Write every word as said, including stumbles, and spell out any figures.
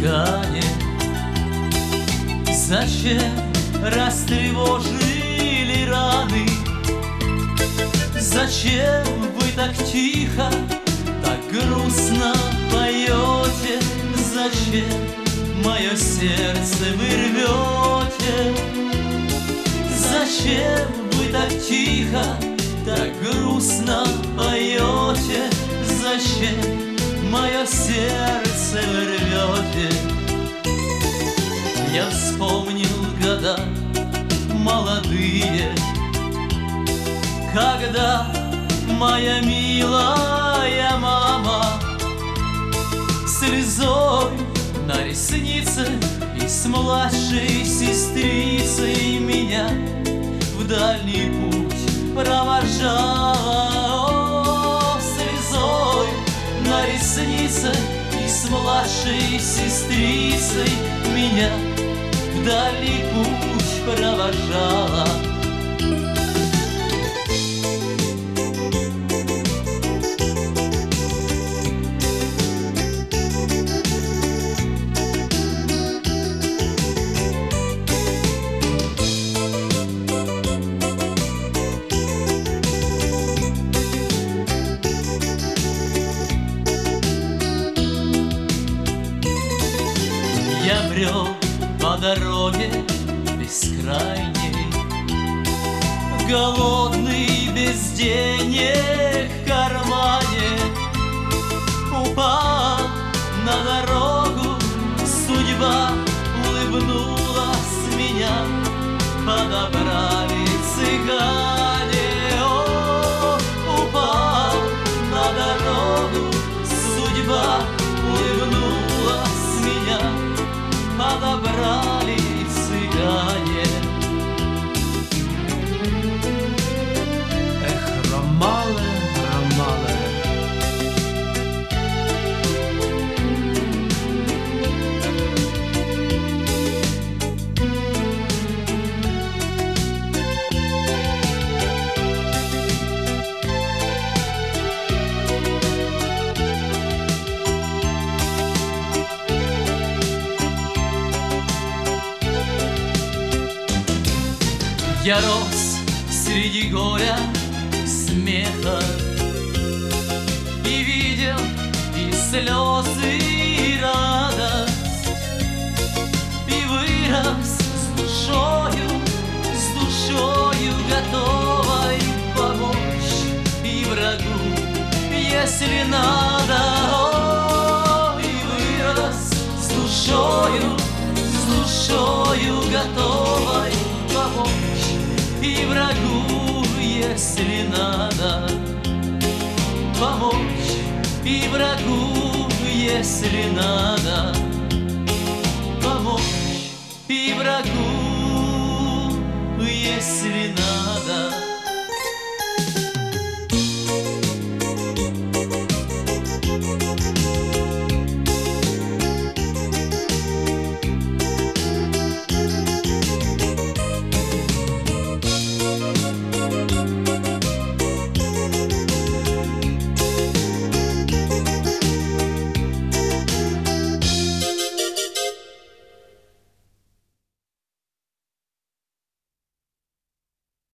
цыгане, зачем растревожили раны? Зачем вы так тихо, так грустно поете? Зачем мое сердце вы рвете? Зачем вы так тихо, так грустно поете? Зачем мое сердце вы рвете? Я вспомнил года молодые, когда моя милая мама слезой на реснице и с младшей сестрицей меня в дальний путь провожала. О, слезой на реснице и с младшей сестрицей меня в дальний путь провожала. Я брел по дороге бескрайней, голодный, без денег в кармане. Упал на дорогу, судьба улыбнулась, меня подобрали цыгане. О, упал на дорогу, судьба улыбнулась, меня подобрали цыгане. Эх, Ромале, Ромале. Я рос среди горя и смеха, и видел и слезы, и радость, и вырос с душою, с душою готовой помочь и врагу, если надо. О, и вырос с душою, с душою готовой помочь и врагу, если надо. Помочь и врагу, если надо. Помочь и врагу, если надо.